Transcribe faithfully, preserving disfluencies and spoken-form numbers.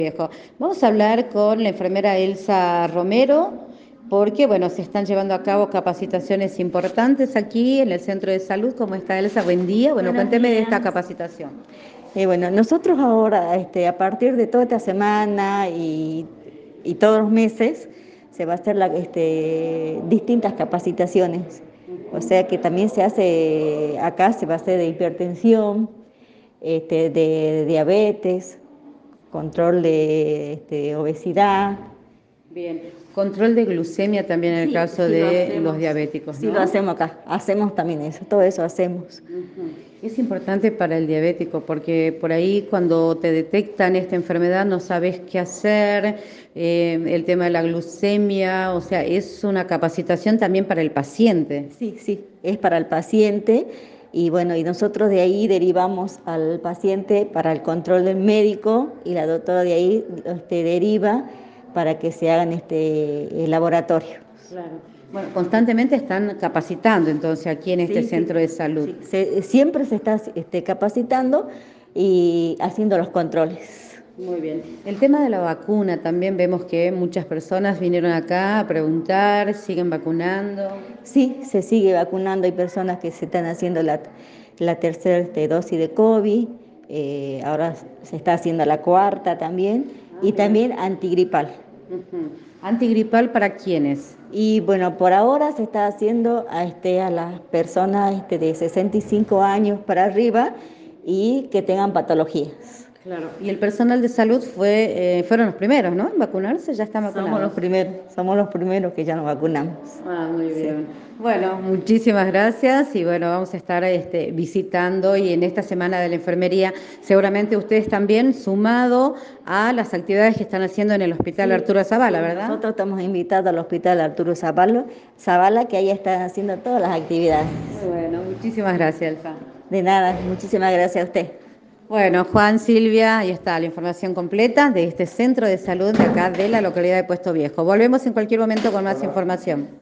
Viejo. Vamos a hablar con la enfermera Elsa Romero, porque bueno, se están llevando a cabo capacitaciones importantes aquí en el centro de salud. ¿Cómo está, Elsa? Buen día. Bueno, Buenos cuénteme de días. esta capacitación. Eh, bueno, nosotros ahora, este, a partir de toda esta semana y, y todos los meses, se va a hacer la, este, distintas capacitaciones. O sea que también se hace, acá se va a hacer de hipertensión, este, de diabetes, control de este, obesidad. Bien, control de glucemia también en el Sí, caso sí lo de los hacemos. diabéticos, Sí lo ¿no? hacemos acá, hacemos también eso, todo eso hacemos. Ujú. Es importante para el diabético porque por ahí cuando te detectan esta enfermedad no sabes qué hacer, eh, el tema de la glucemia, o sea, es una capacitación también para el paciente. Sí, sí, es para el paciente y bueno, y nosotros de ahí derivamos al paciente para el control del médico y la doctora de ahí este, deriva para que se hagan este, el laboratorio. Claro. Bueno, constantemente están capacitando entonces aquí en este Sí, centro sí, de salud. sí, se- siempre se está este, capacitando y haciendo los controles. Muy bien. El tema de la vacuna, también vemos que muchas personas vinieron acá a preguntar, siguen vacunando. Sí, se sigue vacunando, hay personas que se están haciendo la, la tercera este, dosis de COVID, eh, ahora se está haciendo la cuarta también, Ah, y mira. también antigripal. Ujú. ¿Antigripal para quiénes? Y bueno, por ahora se está haciendo a, este, a las personas este, de sesenta y cinco años para arriba y que tengan patologías. Claro. Y el personal de salud fue, eh, fueron los primeros, ¿no? En vacunarse, ya están Somos los vacunados. primeros, somos los primeros que ya nos vacunamos. Ah, muy Sí. bien. Bueno, muchísimas gracias y bueno, vamos a estar este, visitando y en esta semana de la enfermería seguramente ustedes también sumado a las actividades que están haciendo en el Hospital Sí, Arturo Zavala, sí, ¿verdad? nosotros estamos invitados al Hospital Arturo Zavala, Zavala, que ahí están haciendo todas las actividades. Muy bueno, muchísimas gracias, Elsa. De nada, muchísimas gracias a usted. Bueno, Juan, Silvia, ahí está la información completa de este centro de salud de acá de la localidad de Puesto Viejo. Volvemos en cualquier momento con más información.